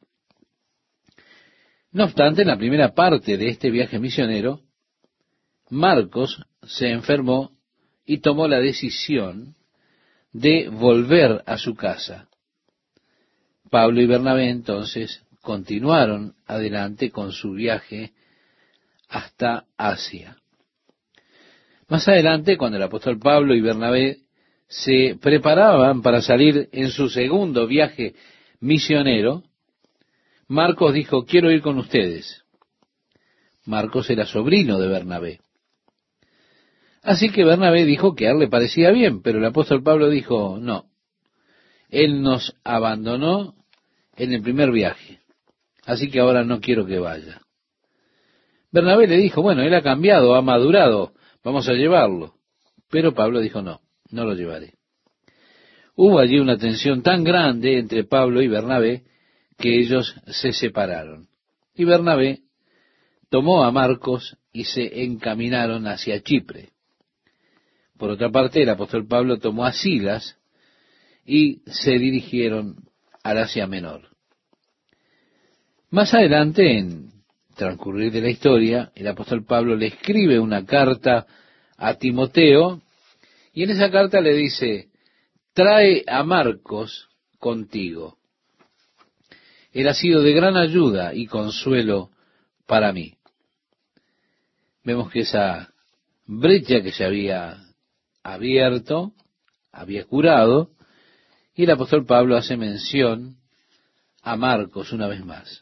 No obstante, en la primera parte de este viaje misionero, Marcos se enfermó y tomó la decisión de volver a su casa. Pablo y Bernabé entonces continuaron adelante con su viaje hasta Asia. Más adelante, cuando el apóstol Pablo y Bernabé se preparaban para salir en su segundo viaje misionero, Marcos dijo, quiero ir con ustedes. Marcos era sobrino de Bernabé. Así que Bernabé dijo que a él le parecía bien, pero el apóstol Pablo dijo, no, él nos abandonó en el primer viaje, así que ahora no quiero que vaya. Bernabé le dijo, bueno, él ha cambiado, ha madurado, vamos a llevarlo. Pero Pablo dijo, no, no lo llevaré. Hubo allí una tensión tan grande entre Pablo y Bernabé que ellos se separaron. Y Bernabé tomó a Marcos y se encaminaron hacia Chipre. Por otra parte, el apóstol Pablo tomó a Silas y se dirigieron al Asia Menor. Más adelante, en transcurrir de la historia, el apóstol Pablo le escribe una carta a Timoteo, y en esa carta le dice, trae a Marcos contigo. Él ha sido de gran ayuda y consuelo para mí. Vemos que esa brecha que se había abierto, había curado, y el apóstol Pablo hace mención a Marcos una vez más.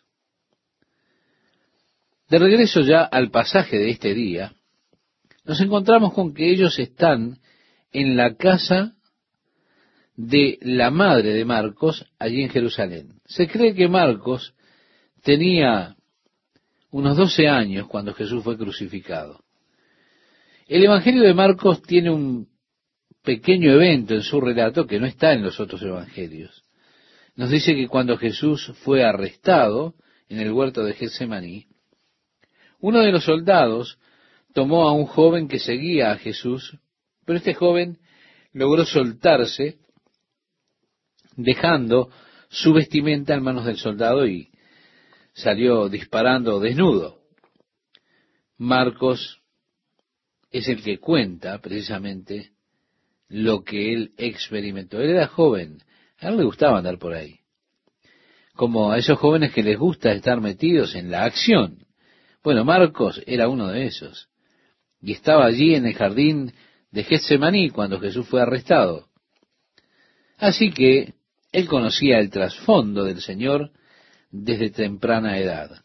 De regreso ya al pasaje de este día, nos encontramos con que ellos están en la casa de la madre de Marcos, allí en Jerusalén. Se cree que Marcos tenía unos 12 años cuando Jesús fue crucificado. El Evangelio de Marcos tiene un pequeño evento en su relato que no está en los otros evangelios. Nos dice que cuando Jesús fue arrestado en el huerto de Getsemaní, uno de los soldados tomó a un joven que seguía a Jesús, pero este joven logró soltarse, dejando su vestimenta en manos del soldado y salió disparando desnudo. Marcos es el que cuenta precisamente lo que él experimentó. Él era joven, a él le gustaba andar por ahí, como a esos jóvenes que les gusta estar metidos en la acción. Bueno, Marcos era uno de esos, y estaba allí en el jardín de Getsemaní cuando Jesús fue arrestado. Así que él conocía el trasfondo del Señor desde temprana edad.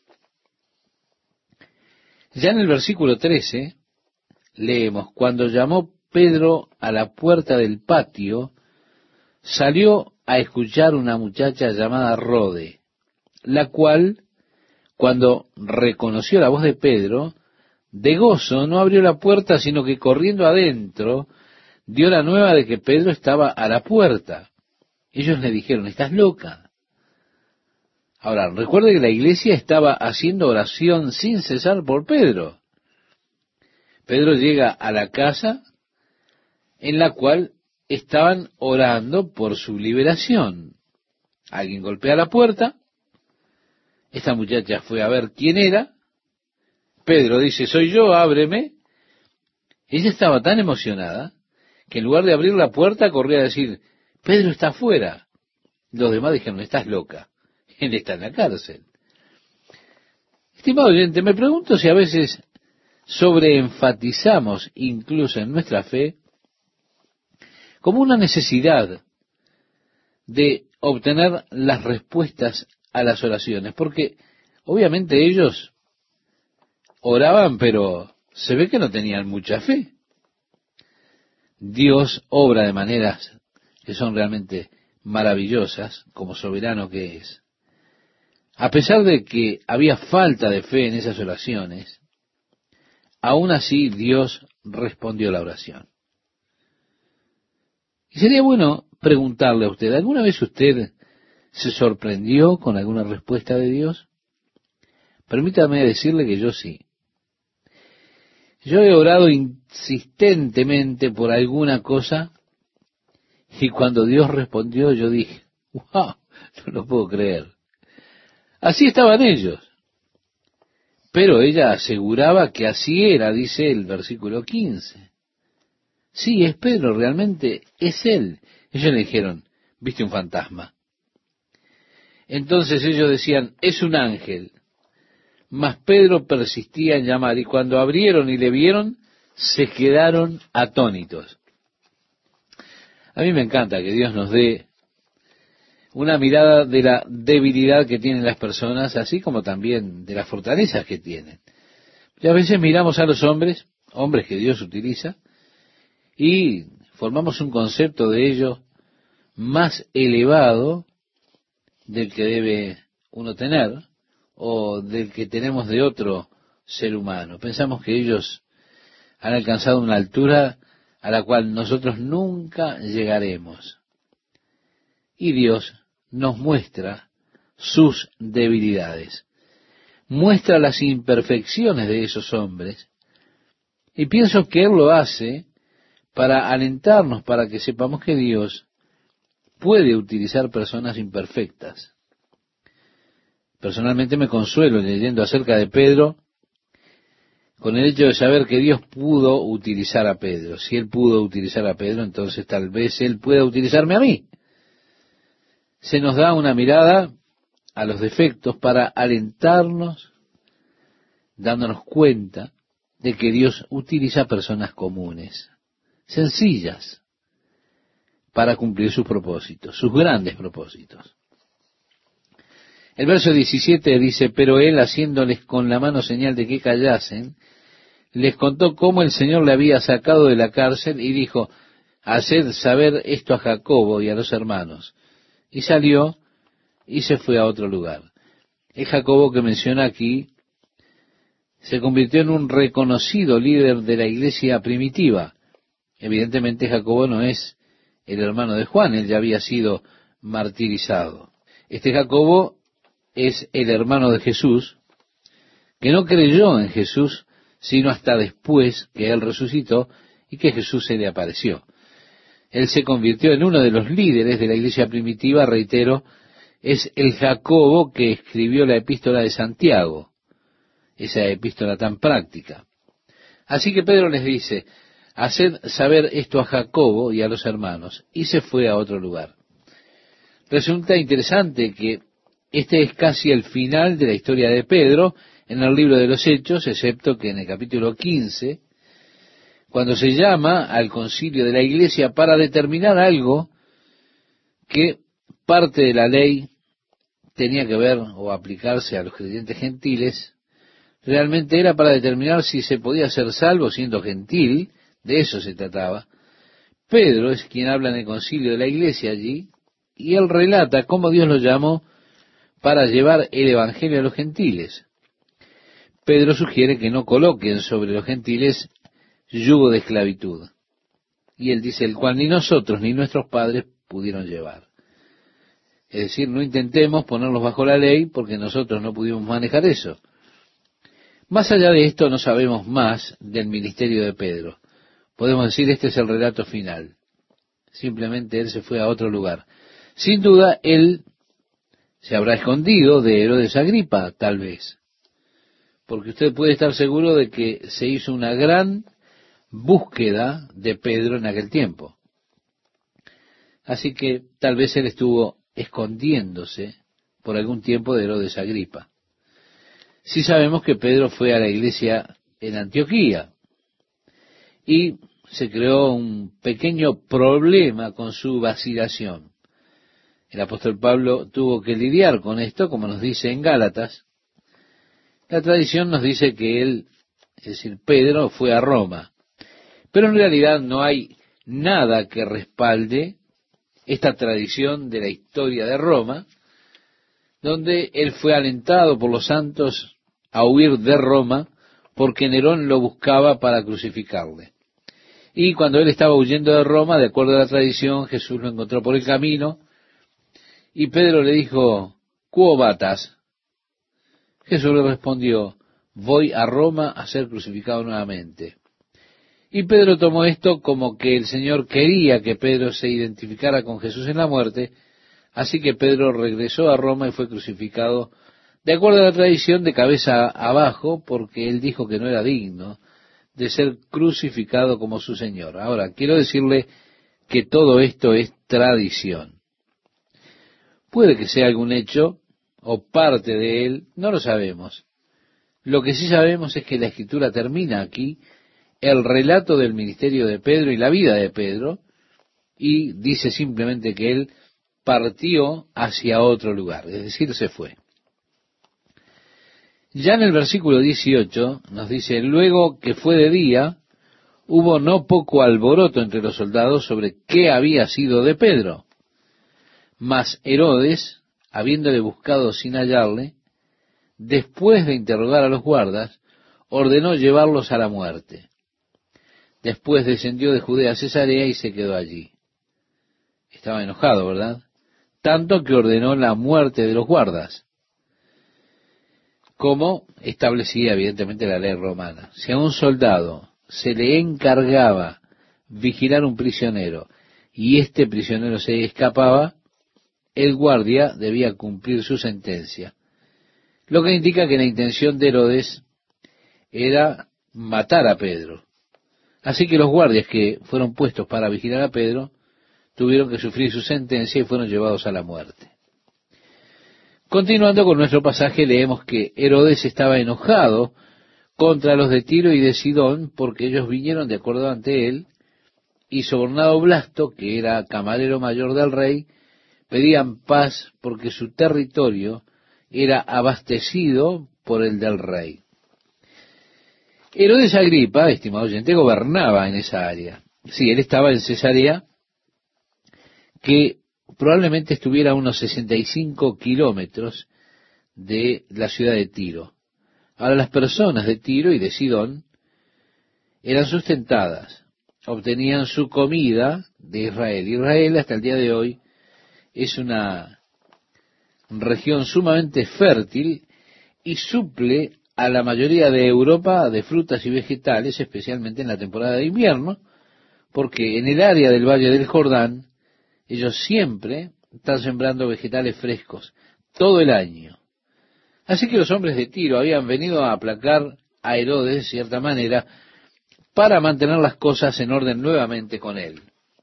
Ya en el versículo 13 leemos: cuando llamó Pedro a la puerta del patio, salió a escuchar una muchacha llamada Rode, la cual, cuando reconoció la voz de Pedro, de gozo no abrió la puerta, sino que corriendo adentro, dio la nueva de que Pedro estaba a la puerta. Ellos le dijeron: ¿estás loca? Ahora, recuerde que la iglesia estaba haciendo oración sin cesar por Pedro. Pedro llega a la casa en la cual estaban orando por su liberación. Alguien golpea la puerta, esta muchacha fue a ver quién era, Pedro dice: soy yo, ábreme. Ella estaba tan emocionada que en lugar de abrir la puerta corría a decir: Pedro está afuera. Los demás dijeron: estás loca, él está en la cárcel. Estimado oyente, me pregunto si a veces sobreenfatizamos incluso en nuestra fe como una necesidad de obtener las respuestas a las oraciones, porque obviamente ellos oraban, pero se ve que no tenían mucha fe. Dios obra de maneras que son realmente maravillosas, como soberano que es. A pesar de que había falta de fe en esas oraciones, aún así Dios respondió la oración. Y sería bueno preguntarle a usted: ¿alguna vez usted se sorprendió con alguna respuesta de Dios? Permítame decirle que yo sí. Yo he orado insistentemente por alguna cosa y cuando Dios respondió yo dije: ¡wow! No lo puedo creer. Así estaban ellos. Pero ella aseguraba que así era, dice el versículo 15. Sí, es Pedro, realmente es él. Ellos le dijeron: ¿viste un fantasma? Entonces ellos decían: es un ángel. Mas Pedro persistía en llamar, y cuando abrieron y le vieron, se quedaron atónitos. A mí me encanta que Dios nos dé una mirada de la debilidad que tienen las personas, así como también de las fortalezas que tienen. Y a veces miramos a los hombres, hombres que Dios utiliza, y formamos un concepto de ellos más elevado del que debe uno tener, o del que tenemos de otro ser humano. Pensamos que ellos han alcanzado una altura a la cual nosotros nunca llegaremos. Y Dios nos muestra sus debilidades, muestra las imperfecciones de esos hombres, y pienso que Él lo hace para alentarnos, para que sepamos que Dios puede utilizar personas imperfectas. Personalmente me consuelo leyendo acerca de Pedro, con el hecho de saber que Dios pudo utilizar a Pedro. Si Él pudo utilizar a Pedro, entonces tal vez Él pueda utilizarme a mí. Se nos da una mirada a los defectos para alentarnos, dándonos cuenta de que Dios utiliza personas comunes, sencillas, para cumplir sus propósitos, sus grandes propósitos. El verso 17 dice, pero él, haciéndoles con la mano señal de que callasen, les contó cómo el Señor le había sacado de la cárcel y dijo, haced saber esto a Jacobo y a los hermanos. Y salió y se fue a otro lugar. El Jacobo que menciona aquí se convirtió en un reconocido líder de la iglesia primitiva. Evidentemente Jacobo no es el hermano de Juan, él ya había sido martirizado. Este Jacobo es el hermano de Jesús, que no creyó en Jesús, sino hasta después que él resucitó y que Jesús se le apareció. Él se convirtió en uno de los líderes de la iglesia primitiva, reitero, es el Jacobo que escribió la epístola de Santiago, esa epístola tan práctica. Así que Pedro les dice, haced saber esto a Jacobo y a los hermanos, y se fue a otro lugar. Resulta interesante que este es casi el final de la historia de Pedro en el libro de los Hechos, excepto que en el capítulo 15, cuando se llama al concilio de la iglesia para determinar algo que parte de la ley tenía que ver o aplicarse a los creyentes gentiles, realmente era para determinar si se podía ser salvo siendo gentil, de eso se trataba. Pedro es quien habla en el concilio de la iglesia allí, y él relata cómo Dios lo llamó para llevar el evangelio a los gentiles. Pedro sugiere que no coloquen sobre los gentiles yugo de esclavitud. Y él dice, el cual ni nosotros ni nuestros padres pudieron llevar. Es decir, no intentemos ponerlos bajo la ley porque nosotros no pudimos manejar eso. Más allá de esto no sabemos más del ministerio de Pedro. Podemos decir, este es el relato final. Simplemente él se fue a otro lugar. Sin duda, él se habrá escondido de Herodes Agripa, tal vez. Porque usted puede estar seguro de que se hizo una gran búsqueda de Pedro en aquel tiempo. Así que tal vez él estuvo escondiéndose por algún tiempo de Herodes Agripa. Sí sabemos que Pedro fue a la iglesia en Antioquía y se creó un pequeño problema con su vacilación. El apóstol Pablo tuvo que lidiar con esto, como nos dice en Gálatas. La tradición nos dice que él, es decir, Pedro, fue a Roma. Pero en realidad no hay nada que respalde esta tradición de la historia de Roma, donde él fue alentado por los santos a huir de Roma porque Nerón lo buscaba para crucificarle. Y cuando él estaba huyendo de Roma, de acuerdo a la tradición, Jesús lo encontró por el camino y Pedro le dijo, ¿quo vatas? Jesús le respondió, voy a Roma a ser crucificado nuevamente. Y Pedro tomó esto como que el Señor quería que Pedro se identificara con Jesús en la muerte, así que Pedro regresó a Roma y fue crucificado, de acuerdo a la tradición, de cabeza abajo, porque él dijo que no era digno de ser crucificado como su Señor. Ahora, quiero decirle que todo esto es tradición. Puede que sea algún hecho o parte de él, no lo sabemos. Lo que sí sabemos es que la Escritura termina aquí el relato del ministerio de Pedro y la vida de Pedro, y dice simplemente que él partió hacia otro lugar, es decir, se fue. Ya en el versículo 18 nos dice, luego que fue de día, hubo no poco alboroto entre los soldados sobre qué había sido de Pedro. Mas Herodes, habiéndole buscado sin hallarle, después de interrogar a los guardas, ordenó llevarlos a la muerte. Después descendió de Judea a Cesarea y se quedó allí. Estaba enojado, ¿verdad? Tanto que ordenó la muerte de los guardas, como establecía evidentemente la ley romana. Si a un soldado se le encargaba vigilar un prisionero y este prisionero se escapaba, el guardia debía cumplir su sentencia. Lo que indica que la intención de Herodes era matar a Pedro. Así que los guardias que fueron puestos para vigilar a Pedro tuvieron que sufrir su sentencia y fueron llevados a la muerte. Continuando con nuestro pasaje, leemos que Herodes estaba enojado contra los de Tiro y de Sidón porque ellos vinieron de acuerdo ante él, y sobornado Blasto, que era camarero mayor del rey, pedían paz porque su territorio era abastecido por el del rey. Herodes Agripa, estimado oyente, gobernaba en esa área. Sí, él estaba en Cesarea, que probablemente estuviera a unos 65 kilómetros de la ciudad de Tiro. Ahora, las personas de Tiro y de Sidón eran sustentadas, obtenían su comida de Israel. Israel, hasta el día de hoy, es una región sumamente fértil y suple a la mayoría de Europa de frutas y vegetales, especialmente en la temporada de invierno, porque en el área del Valle del Jordán, ellos siempre están sembrando vegetales frescos, todo el año. Así que los hombres de Tiro habían venido a aplacar a Herodes, de cierta manera, para mantener las cosas en orden nuevamente con él.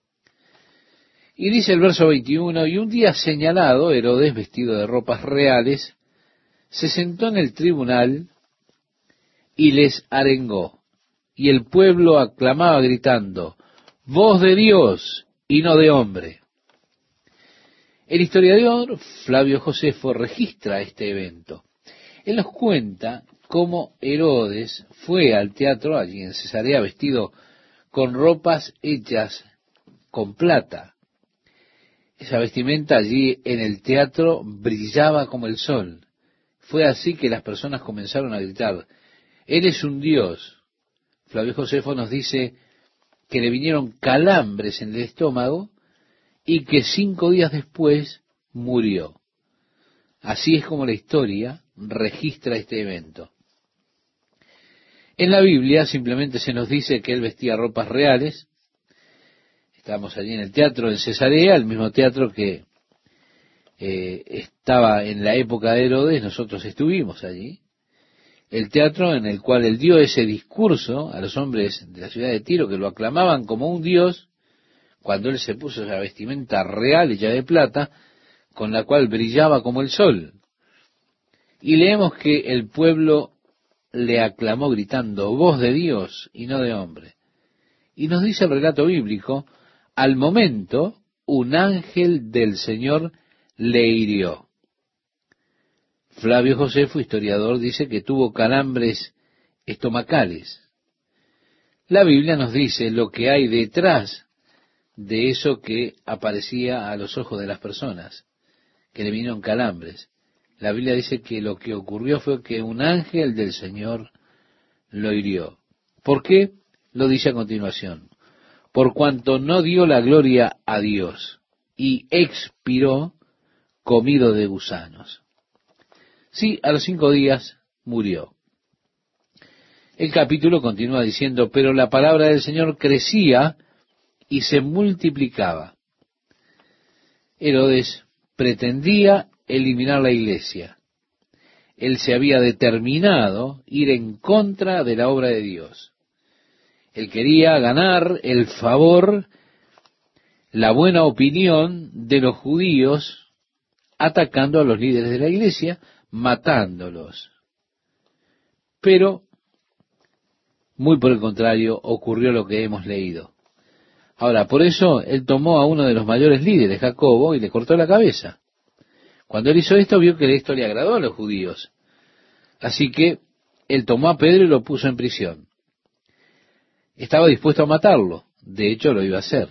Y dice el verso 21, y un día señalado, Herodes, vestido de ropas reales, se sentó en el tribunal y les arengó. Y el pueblo aclamaba gritando, voz de Dios y no de hombre. El historiador Flavio Josefo registra este evento. Él nos cuenta cómo Herodes fue al teatro allí en Cesarea vestido con ropas hechas con plata. Esa vestimenta allí en el teatro brillaba como el sol. Fue así que las personas comenzaron a gritar, Él es un Dios. Flavio Josefo nos dice que le vinieron calambres en el estómago y que 5 días después murió. Así es como la historia registra este evento. En la Biblia simplemente se nos dice que él vestía ropas reales. Estamos allí en el teatro en Cesarea, el mismo teatro que estaba en la época de Herodes, nosotros estuvimos allí. El teatro en el cual él dio ese discurso a los hombres de la ciudad de Tiro, que lo aclamaban como un dios, cuando él se puso esa vestimenta real hecha de plata, con la cual brillaba como el sol. Y leemos que el pueblo le aclamó gritando, voz de Dios y no de hombre. Y nos dice el relato bíblico, al momento un ángel del Señor le hirió. Flavio Josefo, historiador, dice que tuvo calambres estomacales. La Biblia nos dice lo que hay detrás de eso que aparecía a los ojos de las personas, que le vinieron calambres. La Biblia dice que lo que ocurrió fue que un ángel del Señor lo hirió. ¿Por qué? Lo dice a continuación. Por cuanto no dio la gloria a Dios y expiró comido de gusanos. Sí, a los 5 días murió. El capítulo continúa diciendo, pero la palabra del Señor crecía y se multiplicaba. Herodes pretendía eliminar la iglesia. Él se había determinado ir en contra de la obra de Dios. Él quería ganar el favor, la buena opinión de los judíos, atacando a los líderes de la iglesia, matándolos. Pero, muy por el contrario, ocurrió lo que hemos leído. Ahora, por eso él tomó a uno de los mayores líderes, Jacobo, y le cortó la cabeza. Cuando él hizo esto, vio que esto le agradó a los judíos. Así que él tomó a Pedro y lo puso en prisión. Estaba dispuesto a matarlo. De hecho, lo iba a hacer.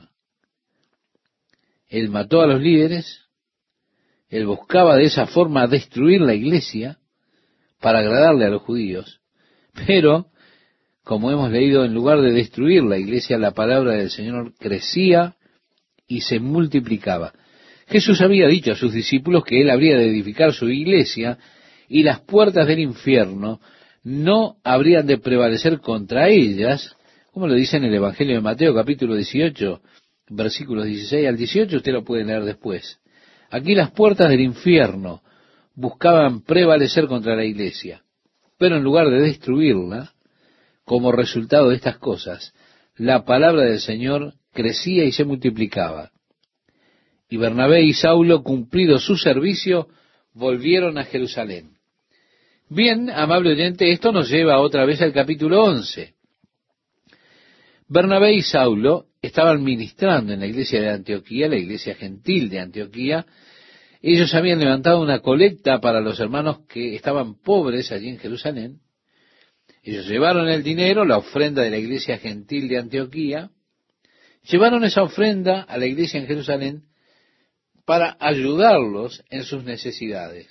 Él mató a los líderes. Él buscaba de esa forma destruir la iglesia para agradarle a los judíos. Pero, como hemos leído, en lugar de destruir la iglesia, la palabra del Señor crecía y se multiplicaba. Jesús había dicho a sus discípulos que él habría de edificar su iglesia y las puertas del infierno no habrían de prevalecer contra ellas, como lo dice en el Evangelio de Mateo, capítulo 18, versículos 16 al 18, usted lo puede leer después. Aquí las puertas del infierno buscaban prevalecer contra la iglesia, pero en lugar de destruirla, como resultado de estas cosas, la palabra del Señor crecía y se multiplicaba. Y Bernabé y Saulo, cumplido su servicio, volvieron a Jerusalén. Bien, amable oyente, esto nos lleva otra vez al capítulo 11. Bernabé y Saulo estaban ministrando en la iglesia de Antioquía, la iglesia gentil de Antioquía. Ellos habían levantado una colecta para los hermanos que estaban pobres allí en Jerusalén. Ellos llevaron el dinero, la ofrenda de la iglesia gentil de Antioquía, llevaron esa ofrenda a la iglesia en Jerusalén para ayudarlos en sus necesidades.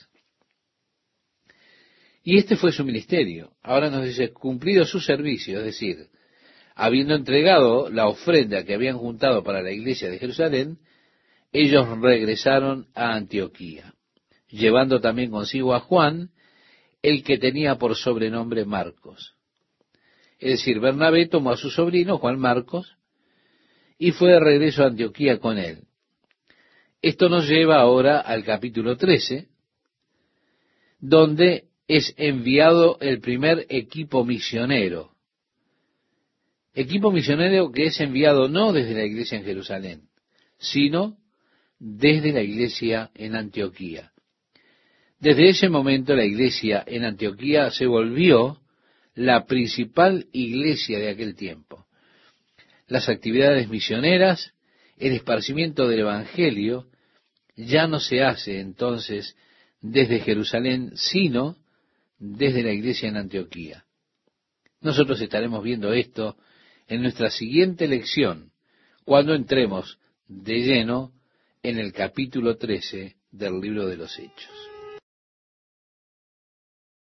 Y este fue su ministerio. Ahora nos dice, cumplido su servicio, es decir, habiendo entregado la ofrenda que habían juntado para la iglesia de Jerusalén, ellos regresaron a Antioquía, llevando también consigo a Juan, el que tenía por sobrenombre Marcos. Es decir, Bernabé tomó a su sobrino, Juan Marcos, y fue de regreso a Antioquía con él. Esto nos lleva ahora al capítulo 13, donde es enviado el primer equipo misionero. Equipo misionero que es enviado no desde la iglesia en Jerusalén, sino desde la iglesia en Antioquía. Desde ese momento la iglesia en Antioquía se volvió la principal iglesia de aquel tiempo. Las actividades misioneras, el esparcimiento del Evangelio, ya no se hace entonces desde Jerusalén, sino desde la iglesia en Antioquía. Nosotros estaremos viendo esto en nuestra siguiente lección, cuando entremos de lleno en el capítulo 13 del libro de los Hechos.